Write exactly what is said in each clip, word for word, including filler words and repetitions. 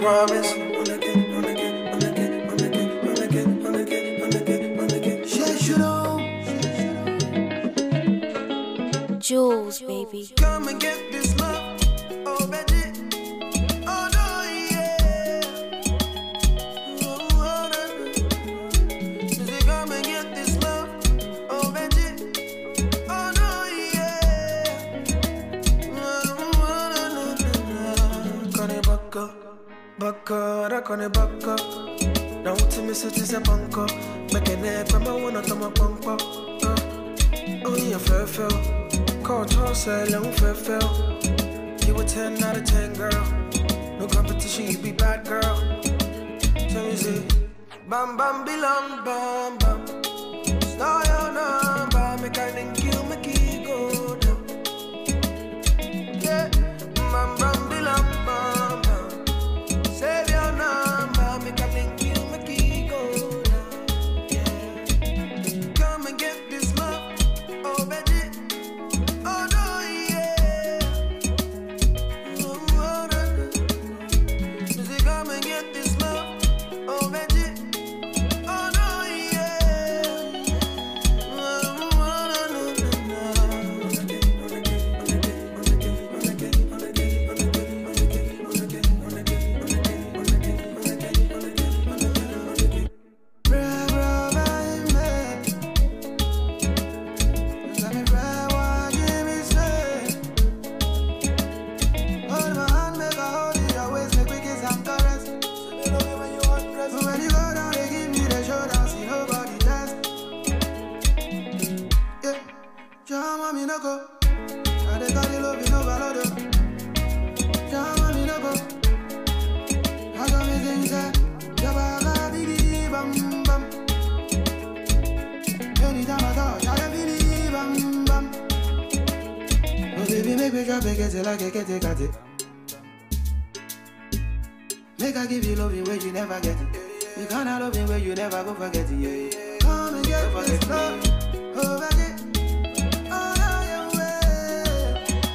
promise. Wanna get, wanna get, wanna get, wanna get, wanna get, wanna get, wanna get, wanna get. Yeah, you know. Jules, baby. Come and get this love, oh baby. Oh no, yeah. Oh, oh, no. Say come and get this love, oh baby. Oh no, yeah. Oh, no, no, no, no. Kone baka, baka, da kone baka. Now to me so this a bunko. Make a neck, I'm a one of them a bunko. Oh yeah, fair, fair. Call toss a long fair fail. You a ten out of ten, girl. No competition, you be bad, girl. Tell me, say, bam bam bilam bam bam. Star your number, make I link you, make it go down. Yeah, bam bam bilam bam bam. Save your number, make I link you, make it go down. Yeah, come and get this love, oh baby. Make I give you loving where you never get it. You can't love me where you never go forget it. Yeah, yeah. Come and get this love, oh baby. Oh no, your way.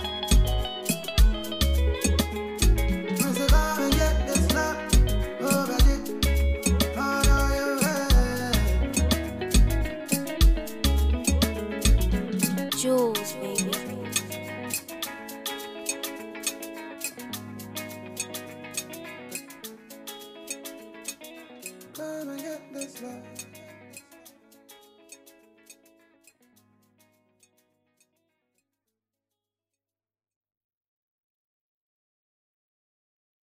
I say come and get this love, oh baby. Oh no, your way. Jules.